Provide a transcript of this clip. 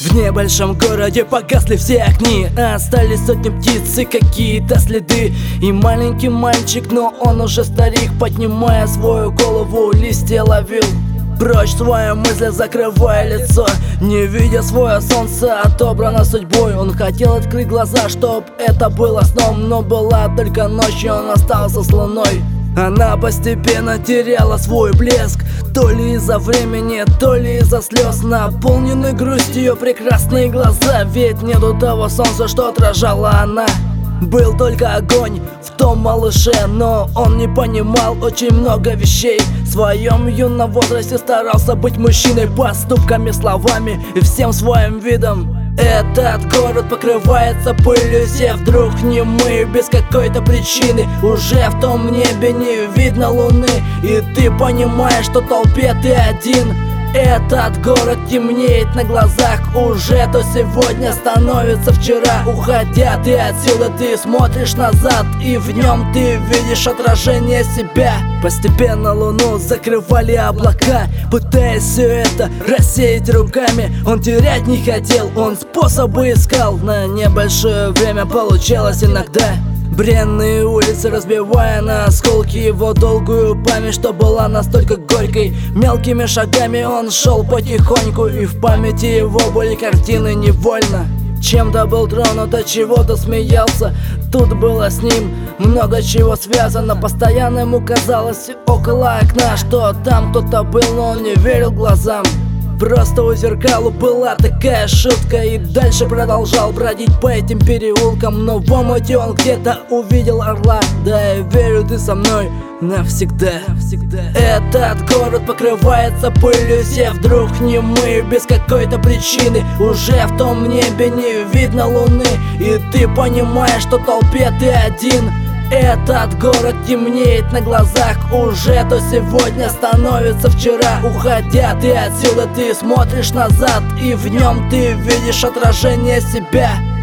В небольшом городе погасли все огни, остались сотни птиц и какие-то следы. И маленький мальчик, но он уже старик, поднимая свою голову, листья ловил. Прочь свои мысли, закрывая лицо, не видя свое солнце, отобрано судьбой. Он хотел открыть глаза, чтоб это было сном, но была только ночь, и он остался с луной. Она постепенно теряла свой блеск, то ли из-за времени, то ли из-за слез. Наполнены грустью ее прекрасные глаза, ведь нету того солнца, что отражала она. Был только огонь в том малыше, но он не понимал очень много вещей. В своем юном возрасте старался быть мужчиной поступками, словами и всем своим видом. Этот город покрывается пылью, все вдруг немы без какой-то причины. Уже в том небе не видно луны, и ты понимаешь, что в толпе ты один. Этот город темнеет на глазах, уже то сегодня становится вчера. Уходя ты отсюда, ты смотришь назад, и в нем ты видишь отражение себя. Постепенно луну закрывали облака, пытаясь все это рассеять руками. Он терять не хотел, он способы искал, на небольшое время получалось иногда. Бренные улицы, разбивая на осколки его долгую память, что была настолько горькой. Мелкими шагами он шел потихоньку, и в памяти его были картины невольно. Чем-то был тронут, от чего-то смеялся. Тут было с ним много чего связано. Постоянно ему казалось около окна, что там кто-то был, но он не верил глазам. Просто у зеркала была такая шутка, и дальше продолжал бродить по этим переулкам. Но в омуте он где-то увидел орла. Да, я верю, ты со мной навсегда. Этот город покрывается пылью, все вдруг немы без какой-то причины. Уже в том небе не видно луны, и ты понимаешь, что в толпе ты один. Этот город темнеет на глазах, уже то сегодня становится вчера. Уходя ты отсюда, ты смотришь назад, и в нем ты видишь отражение себя.